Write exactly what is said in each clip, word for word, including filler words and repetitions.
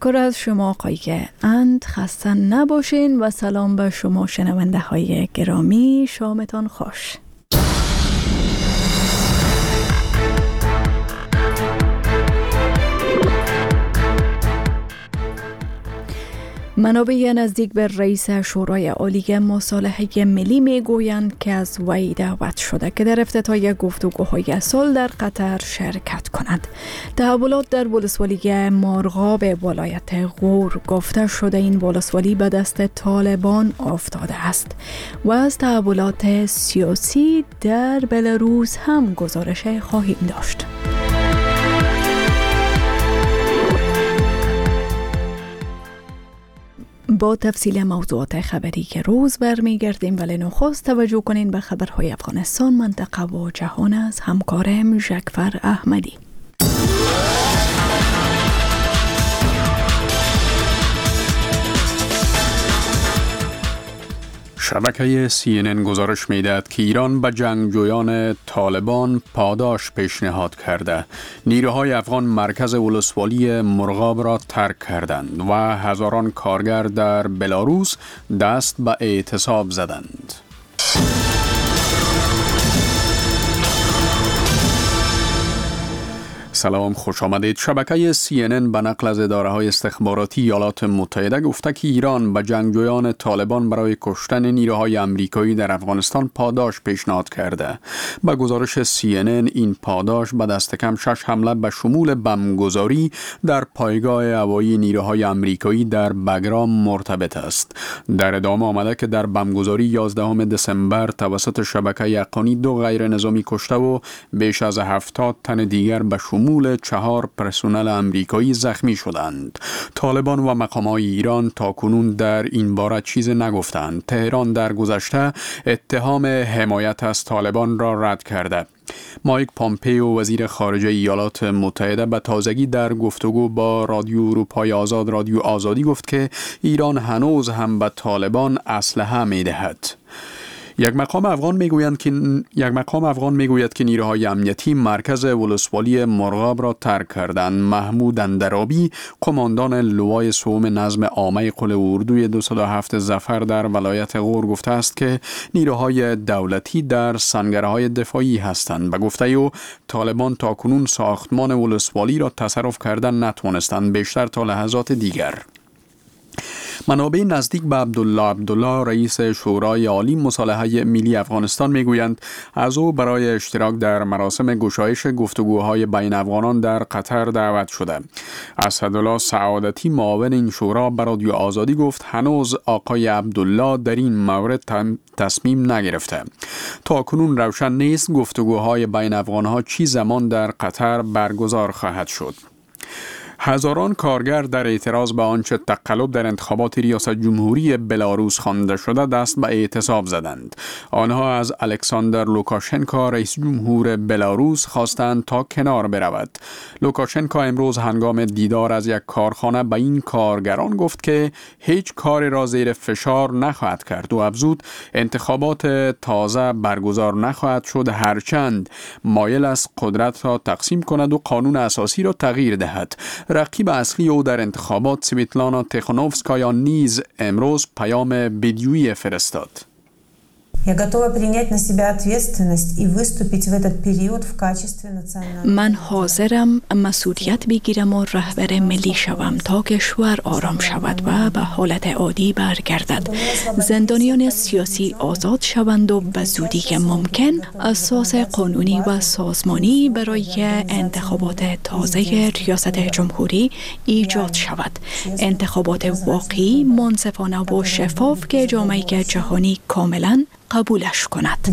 تشکر از شما آقای اند، خسته نباشین و سلام به شما شنونده های گرامی، شامتان خوش. منابع نزدیک به رئیس شورای عالی مصالحه ملی می گویند که از وی دعوت شده که در افتتاح گفتگوهای صلح در قطر شرکت کند. تحولات در ولسوالی مرغاب ولایت غور گفته شده این ولسوالی به دست طالبان افتاده است و از تحولات سیاسی در بلاروس هم گزارش خواهیم داشت. با تفصیل موضوعات خبری که روز برمیگردیم، ولی نخست توجه کنین به خبرهای افغانستان، منطقه و جهان از همکارم ژکفر احمدی. شبکه سی ان ان گزارش می‌دهد که ایران به جنگجویان طالبان پاداش پیشنهاد کرده. نیروهای افغان مرکز ولسوالی مرغاب را ترک کردند و هزاران کارگر در بلاروس دست به اعتصاب زدند. سلام، خوش آمدید. شبکه سی ان ان به نقل از اداره‌های استخباراتی ایالات متحده گفته که ایران به جنگجویان طالبان برای کشتن نیروهای آمریکایی در افغانستان پاداش پیشنهاد کرده. با گزارش سی ان ان این پاداش به دست کم شش حمله به شمول بمبگذاری در پایگاه هوایی نیروهای آمریکایی در بگرام مرتبط است. در ادامه آمده که در بمبگذاری یازدهم دسامبر توسط شبکه یقانی دو غیر نظامی کشته و بیش از هفتاد تن دیگر به شمول مول چهار پرسنل آمریکایی زخمی شدند. طالبان و مقامات ایران تاکنون در این باره چیز نگفتند. تهران در گذشته اتهام حمایت از طالبان را رد کرده. مایک پامپئو وزیر خارجه ایالات متحده به تازگی در گفتگو با رادیو اروپای آزاد رادیو آزادی گفت که ایران هنوز هم به طالبان اسلحه می‌دهد. یک مقام افغان میگویند که یک مقام افغان میگوید که نیروهای امنیتی مرکز ولسوالی مرغاب را ترک کردند. محمود اندرابی، قماندان لوای سوم نظم عامه قل اردوی دویست و هفت ظفر در ولایت غور گفته است که نیروهای دولتی در سنگرهای دفاعی هستند. به گفته او طالبان تاکنون ساختمان ولسوالی را تصرف کردن نتوانستند، بیشتر تا لحظات دیگر. منابع نزدیک به عبدالله عبدالله رئیس شورای عالی مصالحه ملی افغانستان میگویند از او برای اشتراک در مراسم گشایش گفتگوهای بین افغانان در قطر دعوت شده. اسدالله سعادتی معاون این شورا به رادیو آزادی گفت هنوز آقای عبدالله در این مورد تصمیم نگرفته. تا کنون روشن نیست گفتگوهای بین افغانها چی زمان در قطر برگزار خواهد شد. هزاران کارگر در اعتراض به آنچه تقلب در انتخابات ریاست جمهوری بلاروس خوانده شده دست به اعتصاب زدند. آنها از الکساندر لوکاشنکو رئیس جمهور بلاروس خواستند تا کنار برود. لوکاشنکو امروز هنگام دیدار از یک کارخانه به این کارگران گفت که هیچ کاری را زیر فشار نخواهد کرد و افزود انتخابات تازه برگزار نخواهد شد هرچند مایل است قدرت را تقسیم کند و قانون اساسی را تغییر دهد. رقیب اصلی او در انتخابات سویتلانا تیخانوفسکایا نیز امروز پیام ویدیویی فرستاد. من حاضرم مسئولیت بگیرم و رهبر ملی شوم تا کشور آرام شود و به حالت عادی برگردد. زندانیان سیاسی آزاد شوند و به زودی که ممکن اساس قانونی و سازمانی برای انتخابات تازه ریاست جمهوری ایجاد شود. انتخابات واقعی، منصفانه و شفاف که جامعه جهانی کاملا قبولش کند.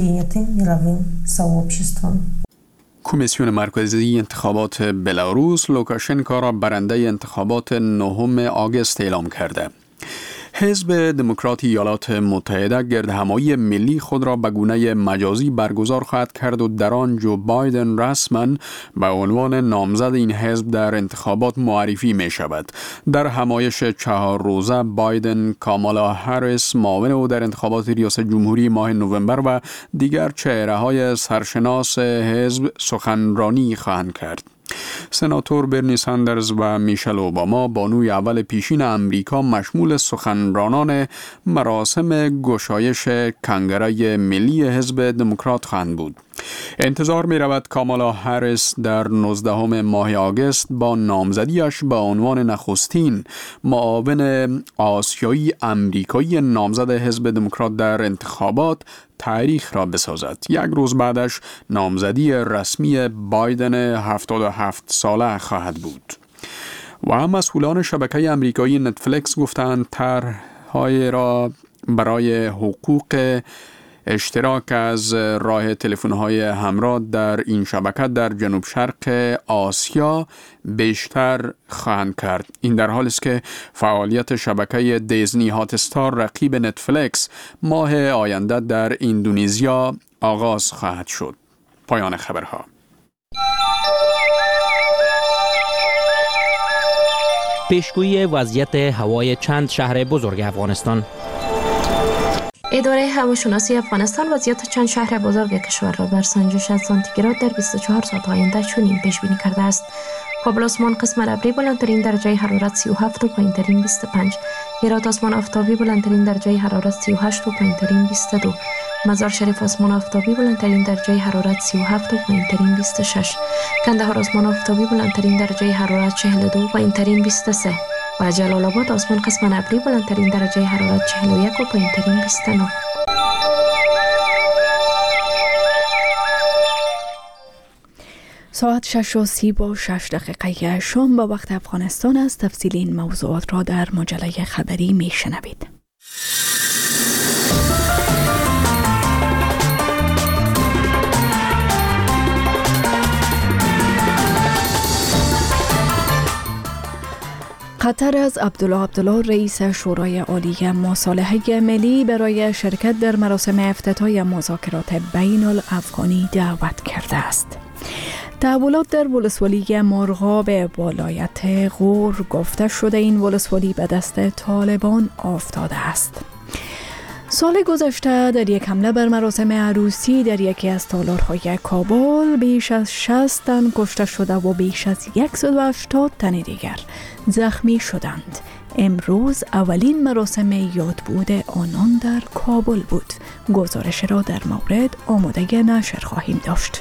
کمیسیون مرکزی انتخابات بلاروس لوکاشنکو را برنده انتخابات نهم آگوست اعلام کرده. حزب دموکرات ایالات متحده گردهمایی ملی خود را به گونه مجازی برگزار خواهد کرد و در آن جو بایدن رسما به عنوان نامزد این حزب در انتخابات معرفی می شود. در همایش چهار روزه بایدن، کامالا هریس معاون او در انتخابات ریاست جمهوری ماه نوامبر و دیگر چهره‌های سرشناس حزب سخنرانی خواهند کرد. سناتور برنی ساندرز و میشل اوباما بانوی اول پیشین امریکا مشمول سخنرانان مراسم گشایش کنگره ملی حزب دموکرات خواهند بود. انتظار می رود کامالا هریس در نوزدهم ماه آگوست با نامزدیش به عنوان نخستین معاون آسیایی امریکایی نامزد حزب دموکرات در انتخابات تاریخ را بسازد. یک روز بعدش نامزدی رسمی بایدن هفتاد و هفت ساله خواهد بود. و هم مسئولان شبکه امریکایی نتفلیکس گفتند طرح‌های را برای حقوق اشتراک از راه تلفن‌های همراه در این شبکه در جنوب شرق آسیا بیشتر خواهند کرد. این در حالی است که فعالیت شبکه دیزنی هات استار رقیب نتفلیکس ماه آینده در اندونزیا آغاز خواهد شد. پایان خبرها. پیشگویی وضعیت هوای چند شهر بزرگ افغانستان. اداره هواشناسی افغانستان وضعیت چند شهر بزرگ کشور را بر سنجش از سانتیگراد در بیست و چهار ساعت آینده چنین پیش بینی کرده است: کابل آسمان قسم ابری بلندترین درجه حرارت سی و هفت و پایینترین بیست و پنج، هرات آسمان آفتابی بلندترین درجه حرارت سی و هشت و پایینترین بیست و دو، مزار شریف آسمان آفتابی بلندترین درجه حرارت سی و هفت و پایینترین بیست و شش، کندهار آسمان آفتابی بلندترین درجه حرارت چهل و دو و پایینترین بیست و سه و جلال آباد آسمان قسم ابری بلندترین درجه حرارت چهل و یک و پایینترین بیست و نه. ساعت شش و سی با شش دقیقه شام با وقت افغانستان است. تفصیل این موضوعات را در مجله خبری می شنوید. قطر از عبدالله عبدالله رئیس شورای عالی مصالحه ملی برای شرکت در مراسم افتتاح مذاکرات بین الافغانی دعوت کرده است. تحولات در ولسوالی مرغاب ولایت غور گفته شده این ولسوالی به دست طالبان افتاده است. سال گذشته در یک حمله بر مراسم عروسی در یکی از تالارهای کابل بیش از شصت تن کشته شده و بیش از صد و هشتاد تن دیگر زخمی شدند. امروز اولین مراسم یادبود آنان در کابل بود. گزارش را در مورد آماده نشر خواهیم داشت.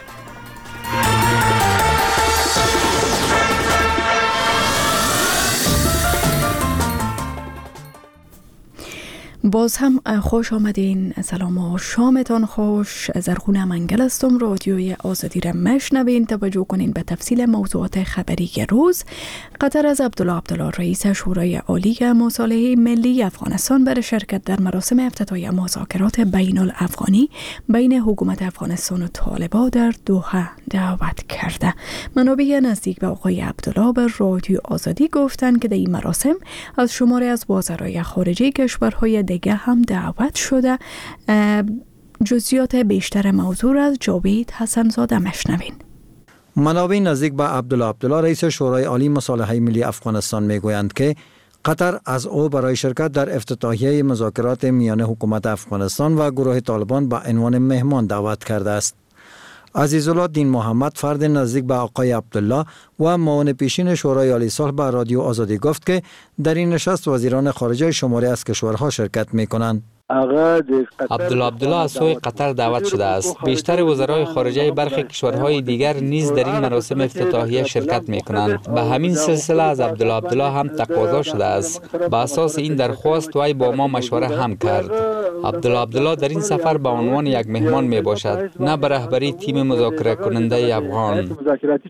باز هم خوش آمدین. سلام و شامتان خوش. زرخونه منگل هستم. رادیوی آزادی را مشنوین. توجه کنین به تفصیل موضوعات خبری روز. قطر از عبدالله عبدالله رئیس شورای عالی مصالحه ملی افغانستان برای شرکت در مراسم افتتاح مذاکرات بین الافغانی بین حکومت افغانستان و طالبان در دوحه دعوت کرده. منابع نزدیک به آقای عبدالله به رادیو آزادی گفتند که در این مراسم از شماری از وزرای خارجه کشورهای دیگه هم دعوت شده. جزئیات بیشتر موضوع از جاوید حسن زاده مشنوین. منابع نزدیک به عبدالله عبدالله رئیس شورای عالی مصالحه ملی افغانستان میگویند که قطر از او برای شرکت در افتتاحیه مذاکرات میان حکومت افغانستان و گروه طالبان به عنوان مهمان دعوت کرده است. عزیزالله دین محمد فرد نزدیک به آقای عبدالله و معاون پیشین شورای عالی صلح به رادیو آزادی گفت که در این نشست وزیران خارجه شماری از کشورها شرکت می کنند. عبدالله عبدالله از سوی قطر دعوت شده است. بیشتر وزرای خارجه برخی کشورهای دیگر نیز در این مراسم افتتاحیه شرکت می کنند. به همین سلسله از عبدالله عبدالله هم تقاضا شده است. با اساس این درخواست وی با ما مشوره هم کرد. عبدالله عبدالله در این سفر به عنوان یک مهمان می باشد، نه به رهبری تیم مذاکره کننده افغان.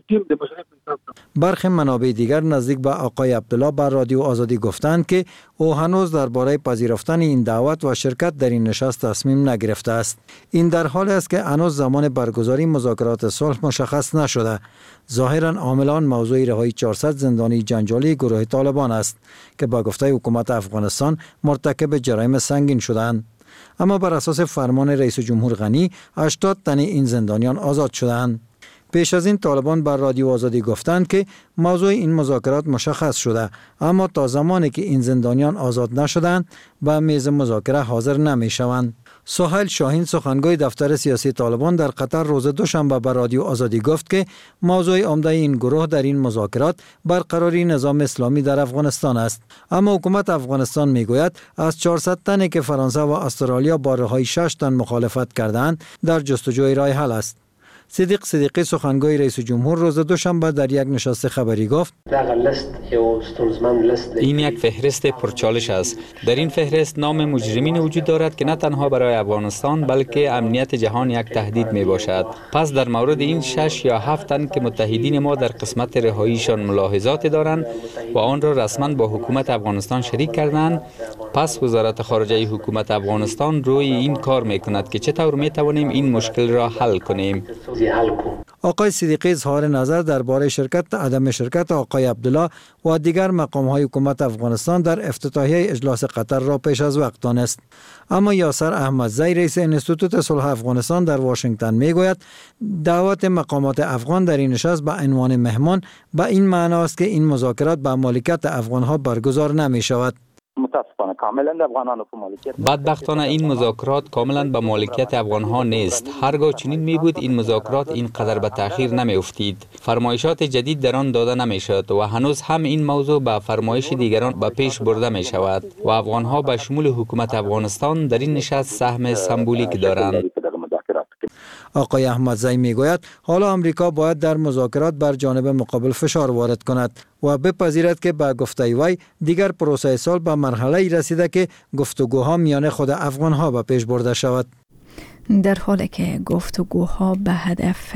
برخی منابع دیگر نزدیک به آقای عبدالله بر رادیو آزادی گفتند که او هنوز درباره پذیرفتن این دعوت و شرکت در این نشست تصمیم نگرفته است. این در حالی است که هنوز زمان برگزاری مذاکرات صلح مشخص نشده. ظاهرا عاملان موضوع رهایی چهارصد زندانی جنجالی گروه طالبان است که با گفته حکومت افغانستان مرتکب جرایم سنگین شدند. اما بر اساس فرمان رئیس جمهور غنی هشتاد تن این زندانیان آزاد شدند. پیش از این طالبان بر رادیو آزادی گفتند که موضوع این مذاکرات مشخص شده، اما تا زمانی که این زندانیان آزاد نشدند به میز مذاکره حاضر نمی شوند. سهیل شاهین سخنگوی دفتر سیاسی طالبان در قطر روز دوشنبه به رادیو آزادی گفت که موضوع عمده این گروه در این مذاکرات برقراری نظام اسلامی در افغانستان است. اما حکومت افغانستان میگوید از چهارصد تنی که فرانسه و استرالیا با رهایی شش تن مخالفت کردند در جستجوی راه حل است. صدیق صدیقی سخنگوی رئیس جمهور روز دوشنبه در یک نشست خبری گفت این یک فهرست پرچالش است. در این فهرست نام مجرمین وجود دارد که نه تنها برای افغانستان بلکه امنیت جهان یک تهدید می باشد. پس در مورد این شش یا هفت تن که متحدین ما در قسمت رهاییشان ملاحظات دارند و آن را رسما با حکومت افغانستان شریک کردند، پس وزارت خارجه حکومت افغانستان روی این کار می کند که چطور می توانیم این مشکل را حل کنیم. آقای صدیقی اظهار نظر درباره شرکت عدم شرکت آقای عبدالله و دیگر مقام‌های حکومت افغانستان در افتتاحیه اجلاس قطر را پیش از وقت دانست. اما یاسر احمدزی رئیس انستیتوت صلح افغانستان در واشنگتن میگوید دعوت مقامات افغان در این نشست به عنوان مهمان به این معنا است که این مذاکرات به مالکیت افغان‌ها برگزار نمی شود. متاسفانه کاملا افغانان په مالکیت بدبختانه این مذاکرات کاملا به مالکیت افغان ها نیست. هرگاه چنین می بود این مذاکرات اینقدر به تأخیر نمی افتید. فرمایشات جدید در آن داده نمی شد و هنوز هم این موضوع به فرمایش دیگران به پیش برده می شود و افغان ها به شمول حکومت افغانستان در این نشست سهم سمبولیک دارند. آقای احمدزی میگوید حالا آمریکا باید در مذاکرات بر جانب مقابل فشار وارد کند و بپذیرد که به گفته وی دیگر پروسه صلح به مرحله رسیده که گفتگوها میان خود افغان ها به پیش برده شود. در حالی که گفتگوها به هدف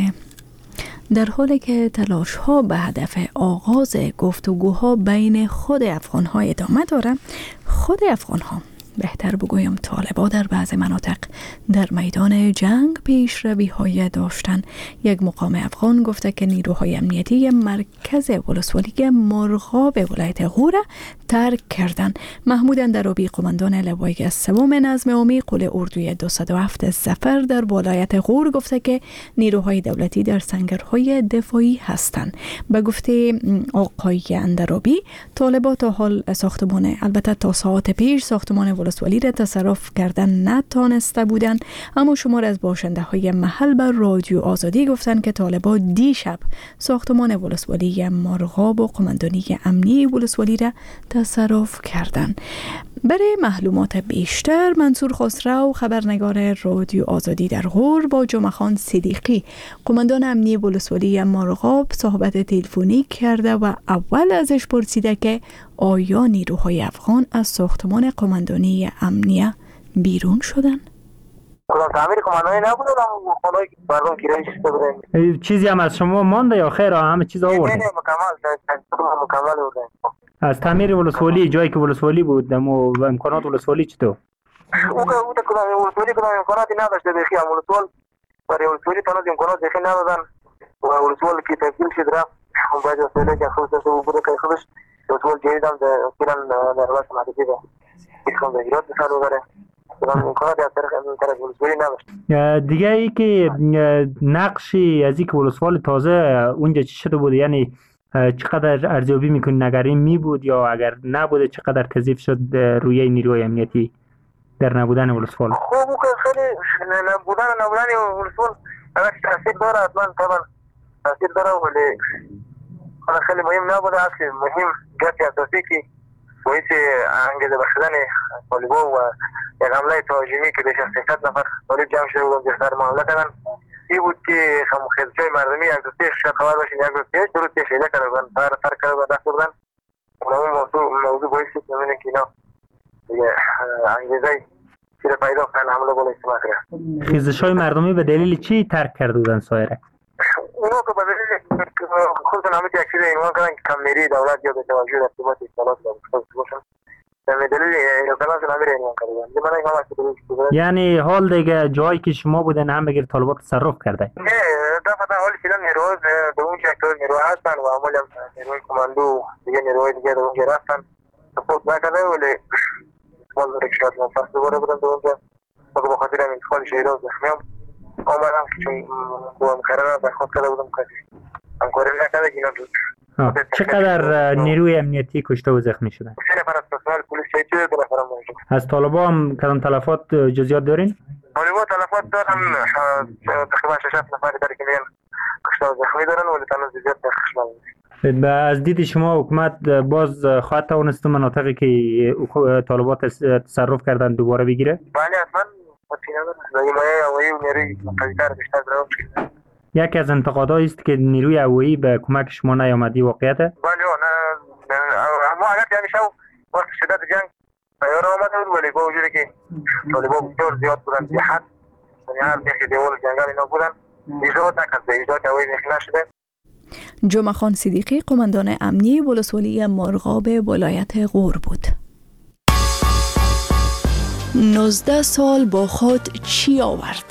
در حالی که تلاش ها به هدف آغاز گفتگوها بین خود افغان ها ادامه دارد، خود افغان ها، بهتر بگویم طالبا، در بعض مناطق در میدان جنگ پیشروی های داشتن. یک مقام افغان گفته که نیروهای امنیتی مرکز ولسوالی مرغاب ولایت غور ترک کردند. محمود اندرابی قماندان لوای سوم نظم عامی قول اردوی دویست و هفت ظفر در ولایت غور گفته که نیروهای دولتی در سنگرهای دفاعی هستند. به گفته آقای اندرابی طالبا تا حال ساختمان البته تا ساعت پیش ساختمان ولسوالی را تصرف کردن نتانسته بودند، اما شمار از باشنده های محل بر رادیو آزادی گفتند که طالبا دیشب ساختمان ولسوالی مرغاب و قماندانی امنی ولسوالی را تصرف کردند. برای معلومات بیشتر منصور خسرو خبرنگار رادیو آزادی در غور با جمعه خان صدیقی قماندان امنی ولسوالی مرغاب صحبت تلفنی کرده و اول ازش پرسیده که آیا نیروهای افغان از ساختمان قماندانی امنیه بیرون شدن؟ تعمیر قماندانی نبود، خانه‌ای که مردم گیرایش بودن. چیزی هم از شما مانده یا خیر همه چیز آوردن؟ نه مکمل مکمل بودن. از تعمیر ولسوالی جایی که ولسوالی بود و امکانات ولسوالی چطور؟ او که او که ولسوالی کدام امکاناتی نداشته بخی هم ولسوال برای ولسوالی تنها امکانات بخی ندادن و ولسوال که تبدیل شد رفت اون باید ولسوالی که خودش داشته بوده که خودش ولسوال جدید هم اخیراً در راست مدرسی ده ایشون به ایراد بسر ببره امکاناتی از طرف طرف ولسوالی نداشت. دیگه ای که نقشی از اینکه ولسوال تازه اونجا چی شده بوده، یعنی چقدر ارزیابی میکنی نگران می بود یا اگر نبوده چقدر کثیف شد روی نیروی امنیتی در نبودن ولسوال؟ خوب او که خیلی نبودن نبودن ولسوال اگر تاثیر داره حتما طبعا تاثیر داره، ولی حالا خیلی مهم نبوده. اصلی مهم جهت اساسی که باعث انگیزه بخشیدن طالبا و یک حمله تهاجمی که بیش از سیصد نفر طالب جمع شده و بهتر معامله کردن این بود که خیزش‌های مردمی یک روز پیش شاید خبر باشین یک روز پیش دو روز پیش ایده کرده بودن سر سر کرده بودن دست بودن اون موضوع موضوع باعث شد نمینه که اینا دیگه انگیزه چیره پیدا کنن حمله بالا استعمال کرد. خیزش‌های مردمی به دلیل چی ترک کرده بودن سایره؟ اونو که به دلیل خودشون همه یک چیز عنوان کردن که کم‌میری دولت یا به توجه ارتباط اطلاعات باشن یعنی حال دیگه جایی که شما بودن هم بگیر طالبات تصرف کرده؟ نه دفعه حالی که نیروهای به اون شکل نیروهای هستن و عمال هم نیروهای کماندو دیگه نیروهای دیگه به اونجا رفتن سپورت نکرده ولی مال رکشات منفصل دوباره بودن به اونجا و به خاطر هم انتقال شهیدان زخمی هم آمدن که چون با مقرر هم برخواد کرده بودم که همکاری نکرده که اینا دود. چقدر نیروی امنیتی کشته و زخمی شدن؟ سه نفر از پرسنل پلیس شهید چیز دو نفر موجود. از طالبا هم کدام تلفات جزئیات دارین؟ طالبا تلفات دارن تقریبا شش نفر در که میان کشته و زخمی دارن ولی تنها زیاد نخشن. از دید شما حکومت باز خواهد توانست مناطقی که طالبات تصرف کردن دوباره بگیره؟ بله حتما مطمئن دارم. حمایه هوایی و نیروی قوی‌تر بیشتر دارم. یکی از انتقادهایی است که نیروی هوایی به کمک شما نیامدی واقعیته؟ بله نه اما اگر یعنی شو وقت شدت جنگ تیار آمده بود ولی با وجودی که طالبان بسیار زیاد بودن به حد یعنی هر بیخی دیوال جنگل اینا بودن ایجاد نکرد به ایجاد هوایی نشده. جمعه خان صدیقی قماندان امنی ولسوالی مرغاب ولایت غور بود. نوزده سال با خود چی آورد؟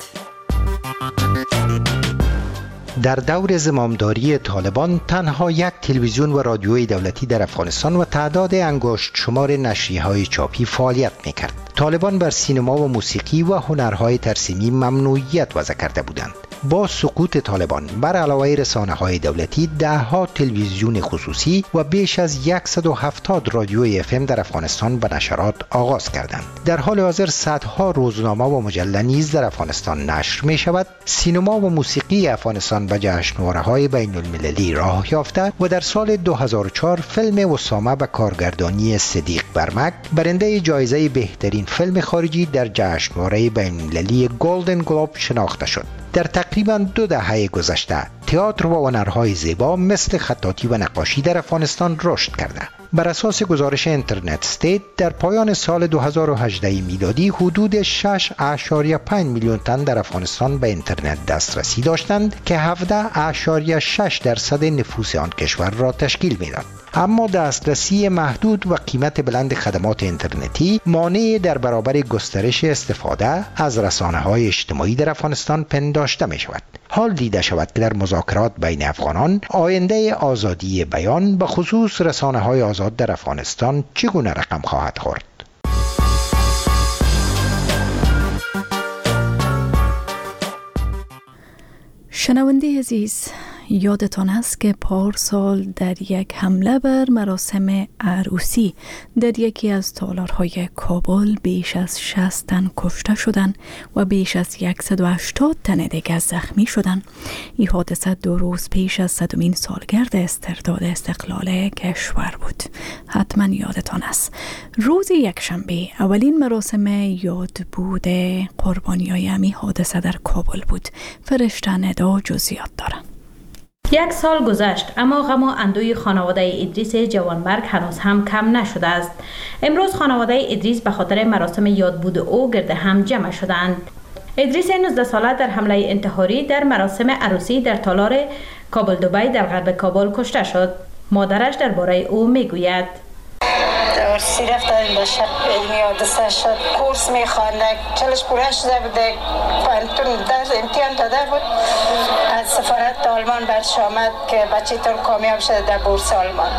در دور زمامداری طالبان تنها یک تلویزیون و رادیوی دولتی در افغانستان و تعداد انگشت شمار نشریه‌های چاپی فعالیت می‌کرد. طالبان بر سینما و موسیقی و هنرهای ترسیمی ممنوعیت وضع کرده بودند. با سقوط طالبان بر علاوه رسانه‌های دولتی ده‌ها تلویزیون خصوصی و بیش از صد و هفتاد رادیوی اف ام در افغانستان به نشرات آغاز کردند. در حال حاضر صدها روزنامه و مجله نیز در افغانستان نشر می شود. سینما و موسیقی افغانستان به جشنواره‌های بین المللی راه یافته و در سال دو هزار و چهار فیلم اسامه به کارگردانی صدیق برمک برنده جایزه بهترین فیلم خارجی در جشنواره بین المللی گلدن گلوب شناخته شد. در تقریباً دو دهه گذشته تئاتر و هنرهای زیبا مثل خطاطی و نقاشی در افغانستان رشد کرده. بر اساس گزارش اینترنت استیت در پایان سال دو هزار و هجده میلادی حدود شش اشاریه پنج میلیون تن در افغانستان به اینترنت دسترسی داشتند که هفده اشاریه شش درصد نفوس آن کشور را تشکیل میداد. اما دسترسی محدود و قیمت بلند خدمات اینترنتی مانع در برابر گسترش استفاده از رسانه‌های اجتماعی در افغانستان پنداشته می شود. حال دیده شود که در مذاکرات بین افغانان آینده آزادی بیان به خصوص رسانه‌های آزاد در افغانستان چگونه رقم خواهد خورد. شنونده عزیز، یادتان است که پارسال در یک حمله بر مراسم عروسی در یکی از تالارهای کابل بیش از شصت تن کشته شدند و بیش از صد و هشتاد تن دیگر زخمی شدند. این حادثه دو روز پیش از صدمین سالگرد استرداد استقلال کشور بود. حتما یادتان است. روز یکشنبه اولین مراسم یادبود قربانیای همین حادثه در کابل بود. فرشته ندا جزئیات دارند. یک سال گذشت اما غم و اندوی خانواده ادریس جوانمرگ هنوز هم کم نشده است. امروز خانواده ادریس به خاطر مراسم یادبود او گرد هم جمع شدند. ادریس نوزده ساله در حمله انتحاری در مراسم عروسی در تالار کابل دبی در غرب کابل کشته شد. مادرش درباره او میگوید: درسی رفتن با شب میادسته شد، کورس میخوانده، چلش پوره شده بوده، پانتون در امتحان داده بود. از سفارت آلمان برش آمد که بچه تون کامیاب شده در بورس آلمان.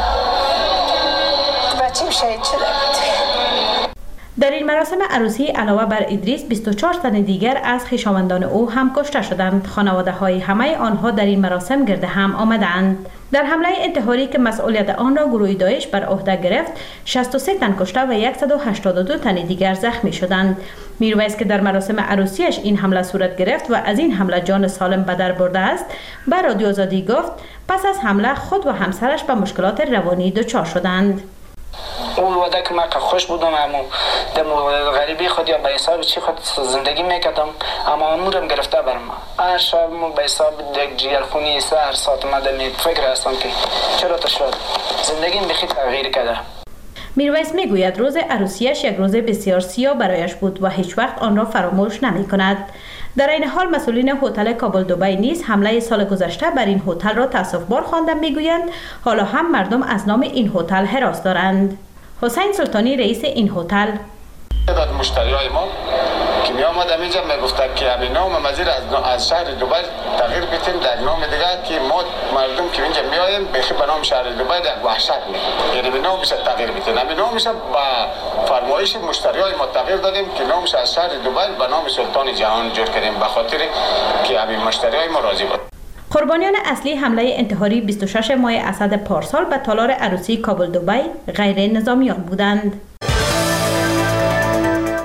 بچه شهید شده بود. در این مراسم عروسی علاوه بر ادریس بیست و چهار تن دیگر از خویشاوندان او هم کشته شدند. خانواده های همه آنها در این مراسم گرد هم آمدند. در حمله انتحاری که مسئولیت آن را گروه داعش بر عهده گرفت، شصت و سه تن کشته و صد و هشتاد و دو تن دیگر زخمی شدند. میرویس که در مراسم عروسیش این حمله صورت گرفت و از این حمله جان سالم به در برده است، به رادیو آزادی گفت پس از حمله خود و همسرش به مشکلات روانی دچار شدند. اون وقت که من خوش بودم اما در غریبی خود یا به حساب چی خود زندگی میکردم اما امورم گرفته برم. هر شب به حساب یک جیرخونی است، هر ساعت مدام فکر هستم که چرا تا شد زندگیم بخی تغییر کرده. میرویس میگوید روز عروسیش یک روز بسیار سیاه برایش بود و هیچ وقت آن را فراموش نمی کند. در این حال مسئولین هتل کابل دبی نیز حمله سال گذشته بر این هتل را تأسف‌بار خواندند. میگویند حالا هم مردم از نام این هتل هراس دارند. حسین سلطانی رئیس این هتل: تعداد مشتریای ما که می آمد اینجا میگفتن که همین نام مزیر از از شهر دبی تغییر بدیم در نام دیگر که ما مردم که اینجا میایم بخی به نام شهر دبی در وحشت می یعنی به نامش تغییر بدیم. همین نامش با فرمایش مشتریای ما تغییر دادیم که نامش از شهر دبی به نام سلطان جهان جور کردیم به خاطر که همین مشتریای ما راضی بود. قربانیان اصلی حمله انتحاری بیست و شش ماه اسد پارسال به تالار عروسی کابل دبی غیر نظامیان بودند.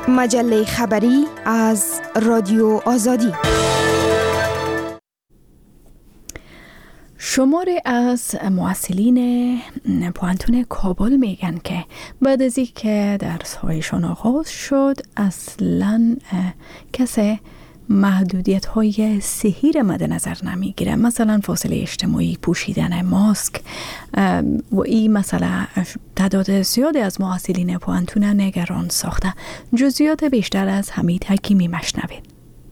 مجله خبری از رادیو آزادی. شماری از محصلین پوانتون کابل میگن که بعد از اینکه درس‌هایشان آغاز شد اصلاً کسی محدودیت های صحی را مد نظر نمیگیره، مثلا فاصله اجتماعی، پوشیدن ماسک و این مسئله تعداد زیادی از محصلین پوانتون نگران ساخته. جزئیات بیشتر از حمید حکیمی مشنوید.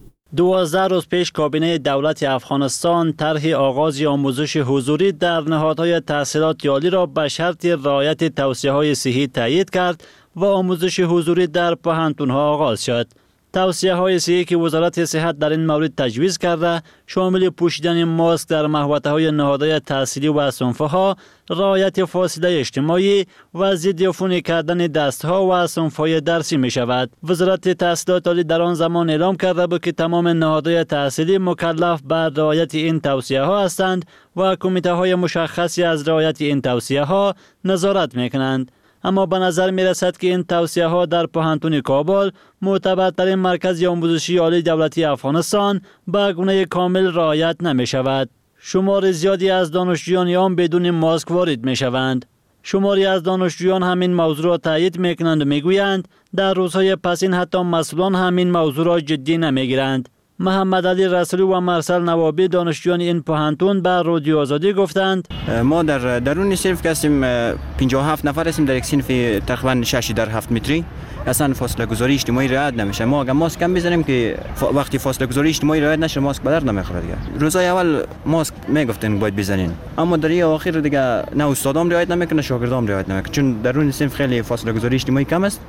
دوازده روز پیش کابینه دولت افغانستان طرح آغاز آموزش حضوری در نهادهای تحصیلات عالی را به شرط رعایت توصیه‌های صحی تایید کرد و آموزش حضوری در پوهنتون‌ها آغاز شد. توصیه‌های صحی که وزارت صحت در این مورد تجویز کرده شامل پوشیدن ماسک در محوطه‌های نهادهای تحصیلی و صنف‌ها، رعایت فاصله اجتماعی و ضد عفونی کردن دست‌ها و صنف‌های درسی می‌شود. وزارت تحصیلات عالی در آن زمان اعلام کرده بود که تمام نهادهای تحصیلی مکلف بر رعایت این توصیه‌ها هستند و کمیته‌های مشخصی از رعایت این توصیه‌ها نظارت می‌کنند. اما به نظر می رسد که این توصیه ها در پوهنتون کابل، معتبرترین مرکز آموزشی عالی دولتی افغانستان، به گونه کامل رعایت نمی شود. شمار زیادی از دانشجویان آن بدون ماسک وارد می شوند. شماری از دانشجویان همین موضوع را تایید می کنند و می گویند در روزهای پسین حتی مسئولان همین موضوع را جدی نمی گیرند. محمد علی رسولی و مرسل نوابی دانشجویان این پوهنتون به رادیو آزادی گفتند ما در درون صنف هستیم، پنجاه و هفت نفر هستیم در یک صنف تقریبا شش در هفت متری. اصلا فاصله گذاری اجتماعی رعایت نمیشه. ما اگه ماسک کم بزنیم که وقتی فاصله گذاری اجتماعی رعایت نشه ماسک به درد نمیخوره دیگه. روزای اول ماسک میگفتن باید بزنین، اما در این اخیر دیگه نه استادام رعایت نمیکنه، شاگردام رعایت نمیکنه، چون درون صنف خیلی فاصله گذاری اجتماعی کم است.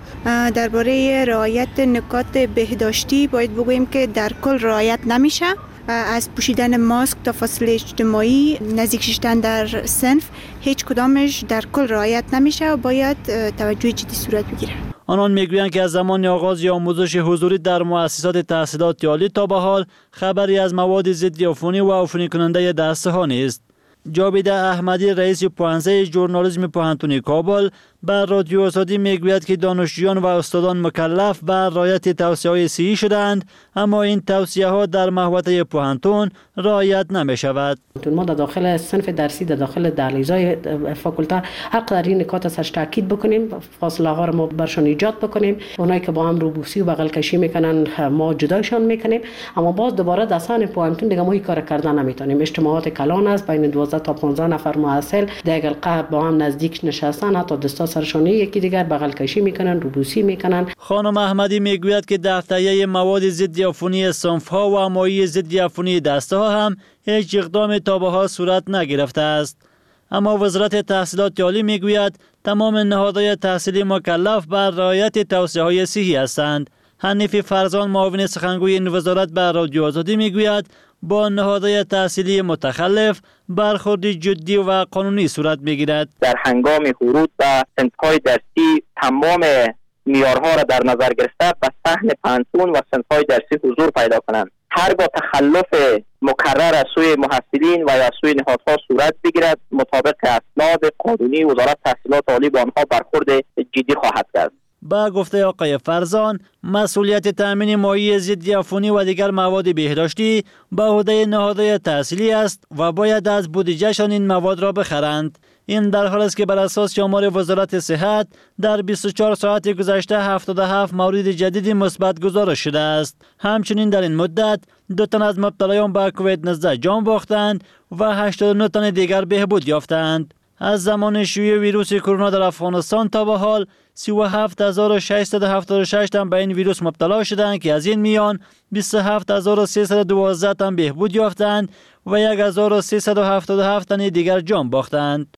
درباره رعایت نکات بهداشتی باید بگوییم که در کل رعایت نمیشه. از پوشیدن ماسک تا فاصله اجتماعی، نزدیک شدن در صنف، هیچ کدامش در کل رعایت نمیشه و باید توجه جدی صورت بگیره. آنان میگویند که از زمان آغاز آموزش حضوری در مؤسسات تحصیلات عالی تا به حال خبری از مواد ضد عفونی و عفونی کننده دسته‌ها نیست. جاوید احمدی رئیس پوهنځی ژورنالیسم پوهنتون کابل بر رادیو آزادی میگوید که دانشجویان و استادان مکلف بر رعایت توصیه‌های صحی شدند، اما این توصیه‌ها در محوطه پوهنتون رعایت نمی‌شود. ما در داخل صنف درسی، در داخل دهلیزهای فاکولته هر قدر این نکات سرش تاکید بکنیم، فاصله ها رو ما برشان ایجاد بکنیم. اونایی که با هم روبوسی و بغل کشی میکنن ما جدایشان میکنیم، اما باز دوباره دستان پوهنتون دیگه ما این کار کردن نمیتونیم. اجتماعات کلان است بین دوازده تا پانزده نفر محصل دیگر قبل با هم نزدیک نشستن، حتی دستا سرشانی یکی دیگر بغل کشی میکنن، روبوسی میکنن. خانم احمدی میگوید که در تهیه مواد ضد عفونی صنف‌ها و مایع ضد عفونی دسته‌ها هم هیچ اقدام تا به حال صورت نگرفته است. اما وزارت تحصیلات عالی میگوید تمام نهادهای تحصیلی مکلف بر رعایت توصیه‌های صحی هستند. حنیف فرزان معاون سخنگوی این وزارت به رادیو آزادی میگوید با نهادهای تحصیلی متخلف برخورد جدی و قانونی صورت میگیرد. در هنگام ورود به صنف‌های درسی تمام معیارها را در نظر گرفته به صحن پانتون و صنف‌های درسی حضور پیدا کنند. هرگاه تخلف مکرر از سوی محصلین و یا سوی نهادها صورت بگیرد، مطابق اسناد قانونی وزارت تحصیلات عالی با آنها برخورد جدی خواهد کرد. با گفته آقای فرزان، مسئولیت تامین مایع ضد عفونی و دیگر مواد بهداشتی به عهده نهادهای تحصیلی است و باید از بودجهشان این مواد را بخرند. این در حال است که بر اساس شمار وزارت صحت در بیست و چهار ساعت گذشته هفتاد و هفت مورد جدید مثبت گزارش شده است. همچنین در این مدت دو تن از مبتلایان به کووید نوزده جان باختند و هشتاد و نه تن دیگر بهبود یافتند. از زمان شیوع ویروس کرونا در افغانستان تا به حال سی و هفت هزار و ششصد و هفتاد و شش تن به این ویروس مبتلا شدند که از این میان بیست و هفت هزار و سیصد و دوازده تن بهبود یافتند و یک هزار و سیصد و هفتاد و هفت تن دیگر جان باختند.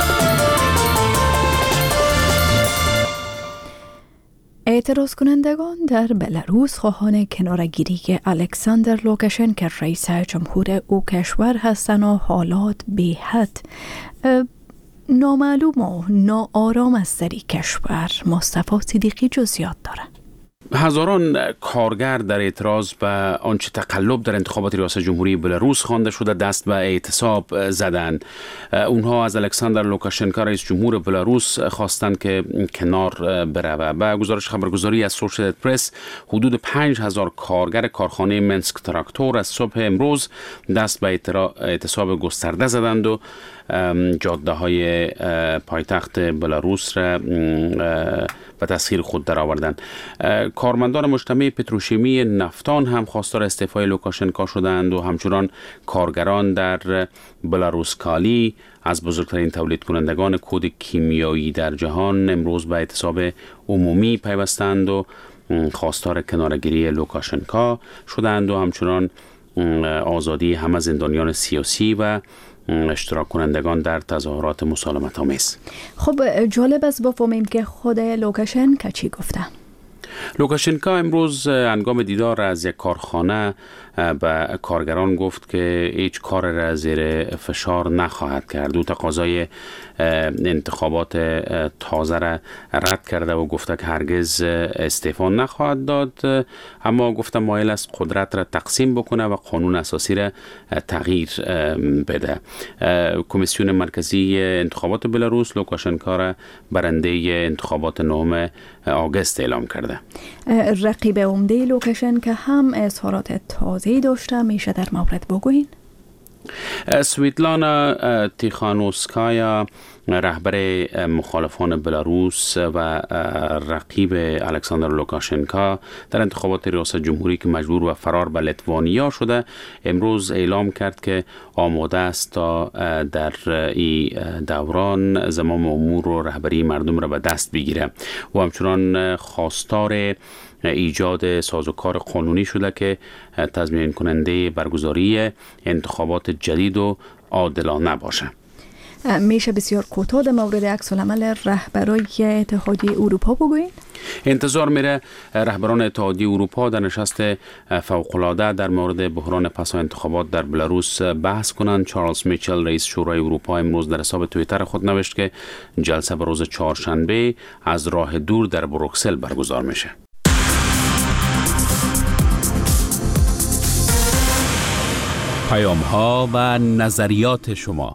اعتراض کنندگان در بلاروس خواهان کنارگیری الکساندر لوکاشنکو رئیس جمهور او کشور هستند و حالات به حد نامعلوم و ناآرام است در این کشور. مصطفی صدیقی جزئیات دارد. هزاران کارگر در اعتراض به آنچه تقلب در انتخابات ریاست جمهوری بلاروس خوانده شده دست به اعتصاب زدند. اونها از الکساندر لوکاشنکا رئیس جمهور بلاروس خواستند که کنار بروه. به گزارش خبرگزاری از سوشیتد پرس حدود پنج هزار کارگر کارخانه منسک تراکتور از صبح امروز دست به اعتصاب گسترده زدند و جاده های پایتخت بلاروس را به تسخیر خود درآوردند. کارمندان مجتمع پتروشیمی نفتان هم خواستار استعفای لوکاشنکا شدند و همچنان کارگران در بلاروسکالی از بزرگترین تولید کنندگان کود کیمیایی در جهان امروز به اعتصاب عمومی پیوستند و خواستار کنارگیری لوکاشنکا شدند و همچنان آزادی همه زندانیان سیاسی و اشتراک کنندگان در تظاهرات مسالمت آمیز. خب جالب است بفهمیم که خود لوکاشنکا چی گفته؟ لوکاشنکا امروز هنگام دیدار از یک کارخانه به کارگران گفت که هیچ کار را زیر فشار نخواهد کرد. او تقاضای انتخابات تازه را رد کرده و گفته که هرگز استعفا نخواهد داد، اما گفته مایل است قدرت را تقسیم بکنه و قانون اساسی را تغییر بده. کمیسیون مرکزی انتخابات بلاروس لوکاشنکا را برنده انتخابات نهم آگوست اعلام کرده. رقیب عمده لوکاشنکا هم اظهارات تازه‌ای داشته، میشه در مورد بگوین؟ سویتلانا تیخانوسکایا رهبر مخالفان بلاروس و رقیب الکساندر لوکاشنکا در انتخابات ریاست جمهوری که مجبور و فرار به لیتوانیا شده امروز اعلام کرد که آماده است تا در این دوران زمام امور و رهبری مردم را به دست بگیره و همچنان خواستار ایجاد سازوکار قانونی شده که تضمین کننده برگزاری انتخابات جدید و عادلانه باشه. میشه بسیار کوتاه در مورد عکس العمل رهبرای اتحادیه اروپا بگویید؟ انتظار میره رهبران اتحادیه اروپا در نشست فوق‌العاده در مورد بحران پس از انتخابات در بلاروس بحث کنند. چارلز میچل رئیس شورای اروپا امروز در حساب توییتر خود نوشت که جلسه به روز چهارشنبه از راه دور در بروکسل برگزار میشه. پیام ها و نظریات شما.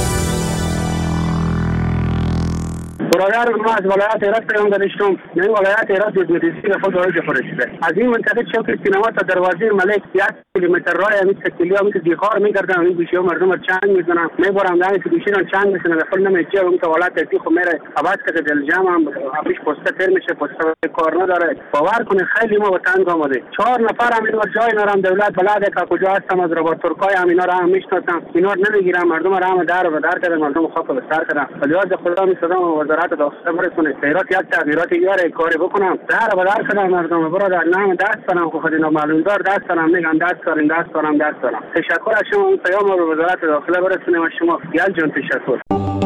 برادر ما از ولایت هرات پیام داشتم. این ولایت هرات دیزمتری خود داره جفرشده. از این منطقه چوک سینما تا دروازه ملک یک کیلومتر راه همیشه کلیه همیشه دیخار می‌گردن. این بیشتر مردم چنگ می‌زنن. می‌برم دانی که بیشتر چنگ می‌زنن. خود نمی‌چه اون تو ولایت دی خو میره. عوض که دل جام هم افیش پست تر میشه پست کار نداره. باور کنه خیلی ما وطن آمده. چهار نفر هم اینور جای نرم دولت بلد که کجا هستم از ربات ترکای هم اینا را هم میشناسم. اینا نمیگیرم مردم را هم در و در کردن مردم خواب به سر کردن. ولیات خدا می‌صدام وزارت داخله برسونه سیرات یک تغییرات یاره کاری بکنم در و در کنم مردم برادر نام دست کنم خود اینا معلوم دار دست کنم میگن دست کارین دست کنم دست کنم. تشکر از شما اون پیام رو وزارت داخله برسونه و شما گل جان تشکر.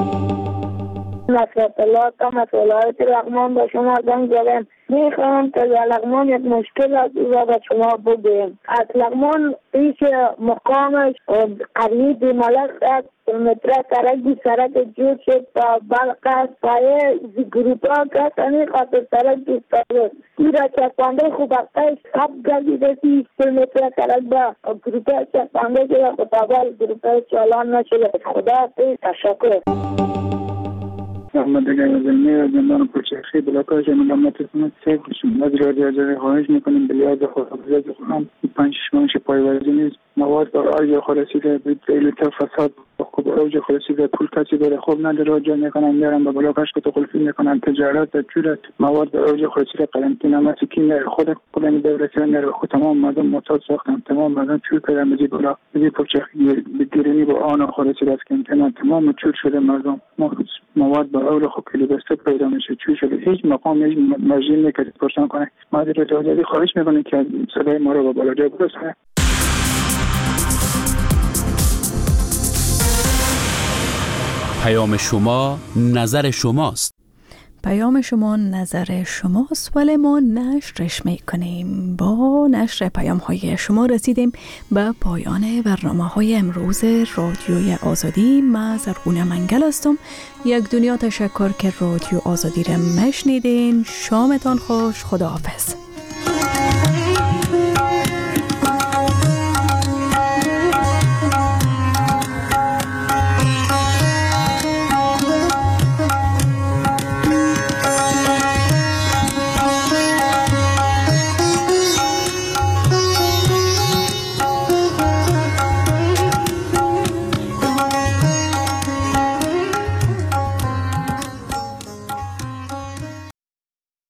نصرت الله کام ولایت لغمان با شما زنگ زدم. میخوام که لغمان یک مشکل از او به شما بگویم. از لغمان پیش مقامش قریب ملک است متر سرک سرک جور شد تا بلقه پایه گروپ ها کسانی خاطر سرک جستاده این را چسبانده خوب اقتش سب گردیده سی سه متر سرک با گروپ ها چسبانده شده خطابال گروپ ها چالان نشده. خدا تشکر. محمد علی زلمی و زندان پرچرخی بلاکاش ملامت سمت سیف شد. از رادیو آزادی خواهش میکنیم بلیاد خدابزد خواهم پنج شمانش پایوازی نیست مواد بر آرژ خلصیده بیلی تا فساد خوب آرژ خلصیده پول کسی بره خوب نداره آجا میکنن میارن به بلاکاش که تخلفی میکنن تجارت جورت مواد بر آرژ خلصیده قرنطینه مسیکی نره خود کلانی دورسی نره خود تمام مردم معتاد ساختن تمام مردم چور کردن بزی بلا بزی پرچرخی بگیرینی با آن خلصیده است که تمام چور شده مردم مواد بر آرژ خب کلی بسته پیدا میشه چور شده هیچ مقام هیچ مجید میکرد پرسان کنه ما در رادیو آزادی خواهش میکنیم که صدای ما رو به بالا جای برسونه. پیام شما نظر شماست. پیام شما نظر شماست ولی ما نشرش میکنیم. با نشر پیام های شما رسیدیم به پایان برنامه های امروز رادیوی آزادی. من زرغونه منگل هستم. یک دنیا تشکر که رادیو آزادی را مشنیدین. شامتان خوش. خداحافظ.